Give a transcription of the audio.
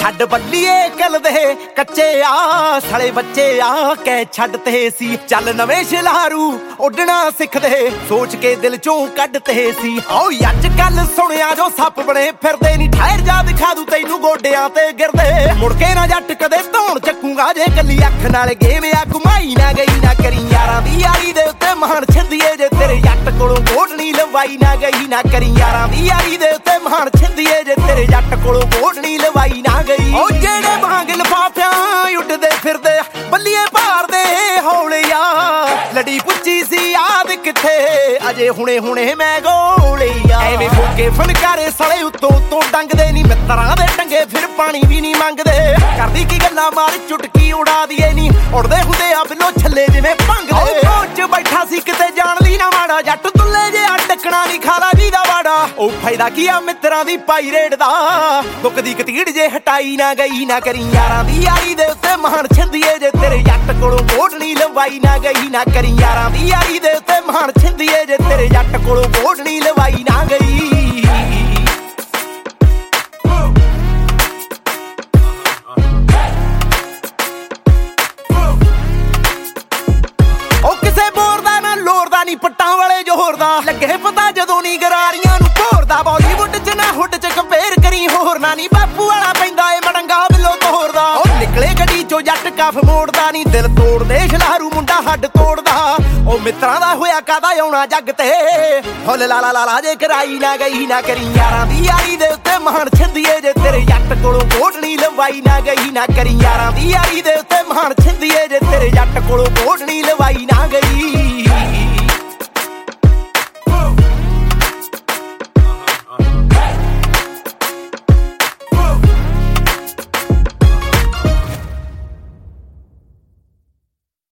ਛੱਡ ਬੱਲੀਏ ਕਿਲ ਦੇ ਕੱਚੇ ਆ ਸਲੇ ਬੱਚੇ ਆ ਕਹਿ ਛੱਡਤੇ ਸੀ ਚੱਲ ਨਵੇਂ ਸ਼ਿਲਾਰੂ ਉੱਡਣਾ ਸਿੱਖਦੇ ਸੋਚ ਕੇ ਦਿਲ ਚੋਂ ਕੱਢਤੇ ਸੀ ਓ ਅੱਜ ਕੱਲ ਸੁਣਿਆ ਜੋ ਸੱਪ ਬਣੇ ਫਿਰਦੇ ਨਹੀਂ ਠਹਿਰ ਜਾ ਦਿਖਾ ਦੂ ਤੈਨੂੰ ਗੋਡਿਆਂ ਤੇ ਗਿਰਦੇ ਮੁੜ ਕੇ ਨਾ ਜੱਟ ਕਦੇ ਧੌਣ ਚੱਕੂਗਾ ਜੇ ਕੱਲੀ ਅੱਖ ਨਾਲ ਗੇਮ ਆ ਘੁਮਾਈ ਨਾ ਗਈ ਨਾ ਕਰੀ ਯਾਰਾਂ ਦੀ ਯਾਰੀ ਦੇ ਉੱਤੇ ਮਹਾਨ ਛਿੰਦੀਏ ਜੇ ਤੇਰੇ ਜੱਟ ਕੋਲੋਂ ਗੋਡਣੀ ਲਵਾਈ ਨਾ ਗਈ ਨਾ ਕਰੀ ਯਾਰਾਂ ਦੀ ਯਾਰੀ ਦੇ ਉੱਤੇ ਮਹਾਨ ਛਿੰਦੀਏ ਜੇ ਤੇਰੇ ਜੱਟ ਕੋਲੋਂ ਗੋਡਣੀ ਲਵਾਈ ਨਾ ਗਈ ਓ ਜਿਹੜੇ ਵਾਂਗ ਲਿਫਾਫਿਆਂ ਉੱਡਦੇ ਫਿਰਦੇ ਬੱਲੀਏ ਭਾਰਦੇ ਹੌਲਿਆ ਲੜੀ ਪੁੱਜੀ ਸੀ ਯਾਦ ਕਿੱਥੇ ਅਜੇ ਹੁਣੇ ਮੈਂ ਗੋਲਿਆ ਐਵੇਂ ਫੋਕੇ ਫਨਕਾਰੇ ਸਲੇ ਉੱਤੋਂ ਡੰਗਦੇ ਨਹੀਂ ਮਿੱਤਰਾਂ ਦੇ ਟੰਗੇ ਫਿਰ ਪਾਣੀ ਵੀ ਨਹੀਂ ਮੰਗਦੇ ਕਰਦੀ ਕੀ ਗੱਲਾਂ ਮਾਰ ਚੁਟਕੀ ਉਡਾ ਦੀਏ ਨਹੀਂ ਉੜਦੇ ਹੁੰਦੇ ਆ ਬਿੱਲੋ ਛੱਲੇ ਜਿਵੇਂ ਭੰਗਦੇ ਕੋਚ ਬੈਠਾ ਸੀ ਕਿਤੇ ਜਾਣ ਲਈ ਨਾ ਮਾੜਾ ਜੱਟ ਤੁੱਲੇ ਜੇ ਡੱਕਣਾ ਨਹੀਂ ਖਾਲਾ ਜੀ ਦਾ ਵਾੜਾ ਉਹ ਫਾਇਦਾ ਕੀ ਆ ਮਿੱਤਰਾਂ ਦੀ ਪਾਈ ਰੇਡ ਦਾ ਦੁੱਖ ਦੀ ਕਤੀੜ ਜੇ ਹਟਾਈ ਨਾ ਗਈ ਨਾ ਕਰੀ ਯਾਰਾਂ ਦੀ ਯਾਰੀ ਦੇ ਉੱਤੇ ਮਹਾਨ ਛਿੰਦੀਏ ਜੇ ਤੇਰੇ ਜੱਟ ਕੋਲੋਂ ਗੋਡਣੀ ਲਵਾਈ ਨਾ ਗਈ ਨਾ ਕਰੀ ਯਾਰਾਂ ਦੀ ਯਾਰੀ ਦੇ ਉੱਤੇ ਮਹਾਨ ਛਿੰਦੀਏ ਜੇ ਤੇਰੇ ਜੱਟ ਕੋਲੋਂ ਗੋਡਣੀ ਲਵਾਈ ਨਾ ਗਈ ਪੱਟਾਂ ਵਾਲੇ ਜੋਹਰ ਦਾ ਲੱਗੇ ਪਤਾ ਜਦੋਂ ਨੀ ਗਰਾਰੀਆਂ ਨੂੰ ਭੋਰਦਾ ਬਾਲੀਵੁੱਡ ਚ ਨਾ ਹੁੱਡ ਚ ਕੰਪੇਅਰ ਕਰੀ ਹੋਰ ਨਾ ਨੀ ਬਾਪੂ ਵਾਲਾ ਪੈਂਦਾ ਏ ਮੜੰਗਾ ਬਿੱਲੋ ਤੋੜਦਾ ਉਹ ਨਿਕਲੇ ਗੱਡੀ ਚੋਂ ਜੱਟ ਕਫ ਮੋੜਦਾ ਨੀ ਦਿਲ ਤੋੜਦੇ ਸ਼ਲਾਰੂ ਮੁੰਡਾ ਹੱਡ ਤੋੜਦਾ ਉਹ ਮਿੱਤਰਾਂ ਦਾ ਹੋਇਆ ਕਾਦਾ ਆਉਣਾ ਜੱਗ ਤੇ ਫੁੱਲ ਲਾਲਾ ਜੇ ਕਰਾਈ ਨਾ ਗਈ ਨਾ ਕਰੀ ਯਾਰਾਂ ਦੀ ਯਾਰੀ ਦੇ ਉੱਤੇ ਮਹਾਨ ਛਿੰਦੀਏ ਜੇ ਤੇਰੇ ਜੱਟ ਕੋਲੋਂ ਗੋਡਣੀ ਲਵਾਈ ਨਾ ਗਈ ਨਾ ਕਰੀ ਯਾਰਾਂ ਦੀ ਯਾਰੀ ਦੇ ਉੱਤੇ ਮਹਾਨ ਛਿੰਦੀਏ ਜੇ ਤੇਰੇ ਜੱਟ ਕੋਲੋਂ ਗੋਡਣੀ ਲਵਾਈ ਨਾ ਗਈ